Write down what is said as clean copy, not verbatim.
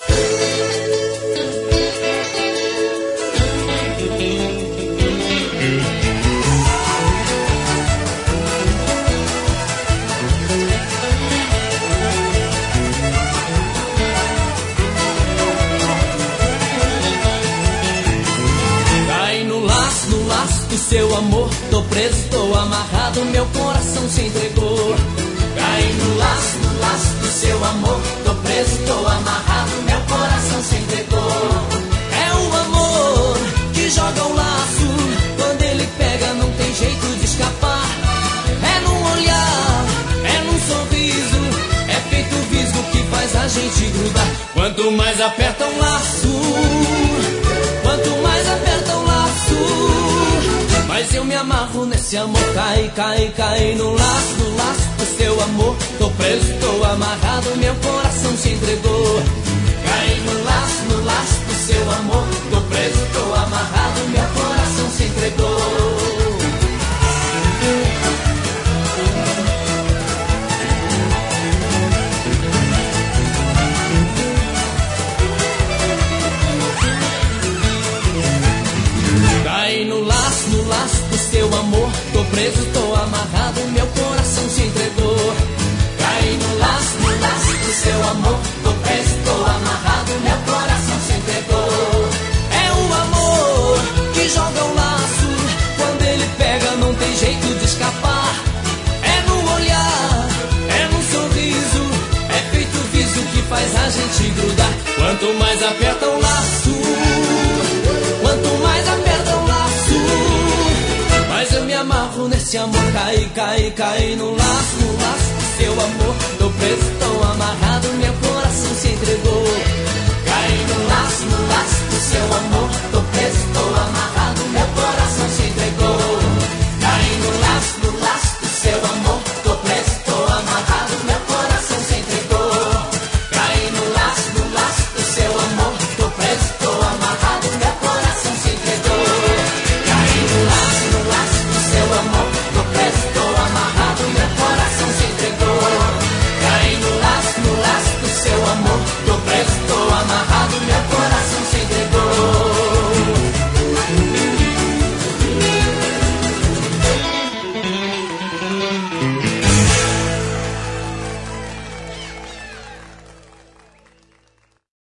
Seu amor, tô preso, tô amarrado, meu coração se entregou. Caí no laço do seu amor, tô preso, tô amarrado, meu coração se entregou. É o amor que joga o laço, quando ele pega não tem jeito de escapar. É num olhar, é num sorriso, é feito visgo que faz a gente grudar. Quanto mais aperta um laço, quanto mais aperta um laço, mas eu me amarro nesse amor. Cai no laço do seu amor. Tô preso, tô amarrado, meu coração se entregou. Cai no laço do seu amor. Tô preso, tô amarrado, meu coração se entregou. Seu amor, tô preso, tô amarrado, meu coração se entregou. Caí no laço do seu amor, tô preso, tô amarrado, meu coração se entregou. É o amor que joga o laço, quando ele pega não tem jeito de escapar. É no olhar, é no sorriso, é feito viso que faz a gente grudar. Quanto mais aperta o laço, quanto mais aperta o laço, mas eu me amarro nesse amor. Cai no laço do seu amor. Tô preso,